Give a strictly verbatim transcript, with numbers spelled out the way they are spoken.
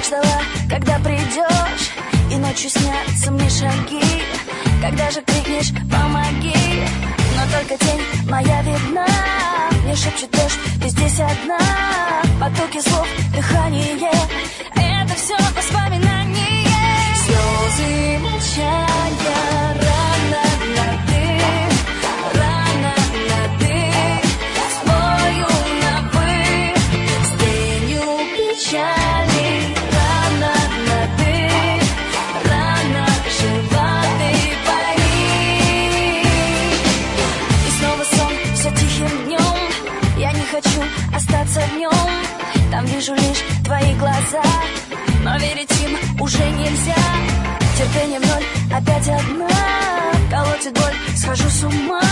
ждала, когда придешь, и ночью снятся мне шаги. Когда же крикнешь «помоги», но только тень моя видна. Мне шепчет дождь, ты здесь одна. Потоки слов, дыхание — это все воспоминания. Слезы, молчания, рано на ты, рано на ты, спою на вы, с тенью печали. Рано на ты, рано жива ты, пари. И снова сон, все тихим днем. Я не хочу остаться в нем. Там вижу лишь твои глаза, но верить им уже нельзя. Терпение в ноль, опять одна. Колотит боль, схожу с ума.